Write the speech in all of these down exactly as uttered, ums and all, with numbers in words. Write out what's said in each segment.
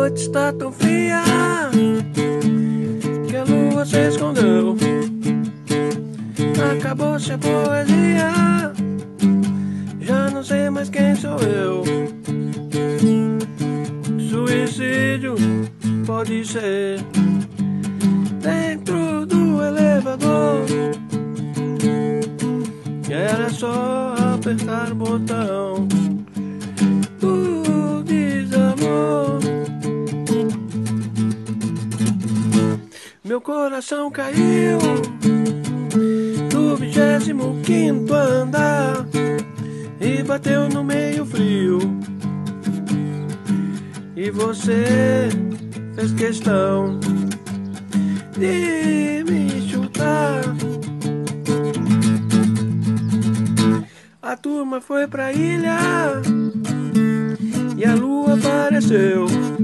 noite está tão fria que a lua se escondeu. Acabou-se a poesia, já não sei mais quem sou eu. Suicídio pode ser dentro do elevador. Era só apertar o botão do desamor. Meu coração caiu do vigésimo quinto andar e bateu no meio frio. E você fez questão de me chutar. A turma foi pra ilha e a lua apareceu.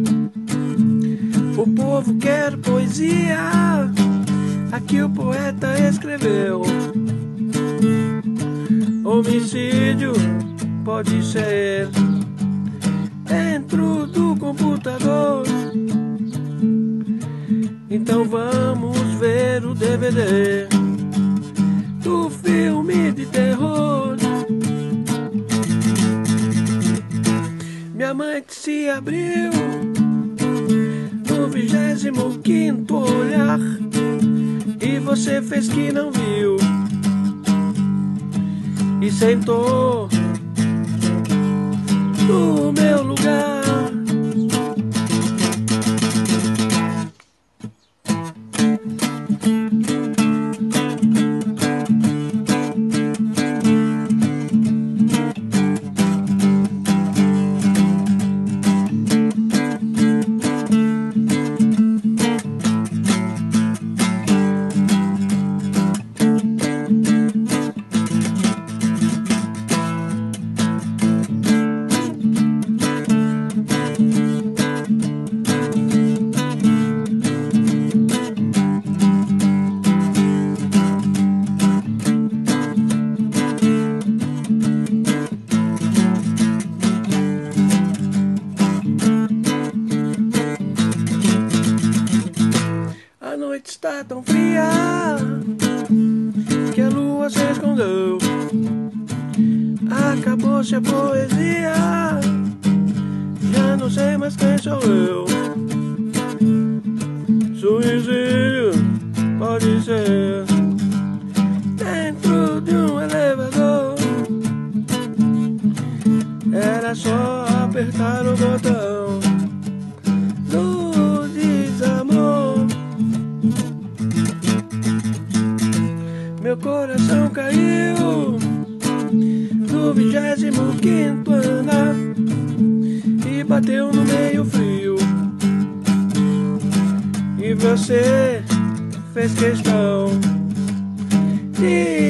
O povo quer poesia, aqui o poeta escreveu. Homicídio pode ser dentro do computador. Então vamos ver o D V D do filme de terror. Minha mente se abriu no vigésimo quinto olhar e você fez que não viu e sentou no meu lugar. A noite está tão fria que a lua se escondeu. Acabou-se a poesia, já não sei mais quem sou eu. Suicídio pode ser dentro de um elevador. Era só apertar o botão do desamor. Meu coração caiu do vigésimo quinto andar e bateu no meio frio. E você fez questão de